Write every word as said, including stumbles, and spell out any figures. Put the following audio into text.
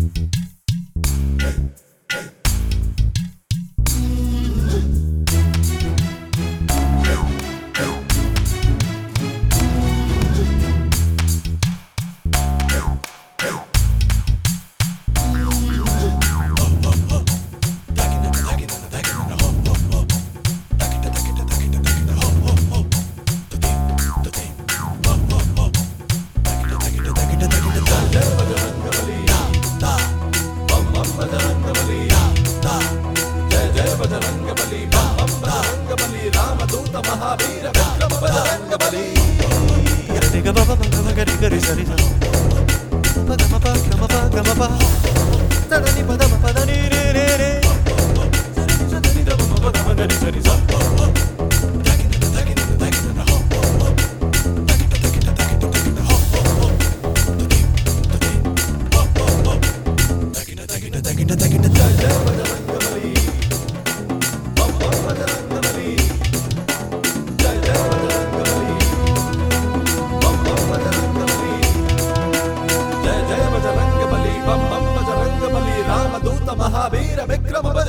महावीर विक्रम बजरंग बली गरि ग ब ब ग गरि गरि सरि स प ग म प ग म प ग म प द द नि प द म प द नि रे रे रे स द नि द म प द म गरि सरि स महावीर विक्रम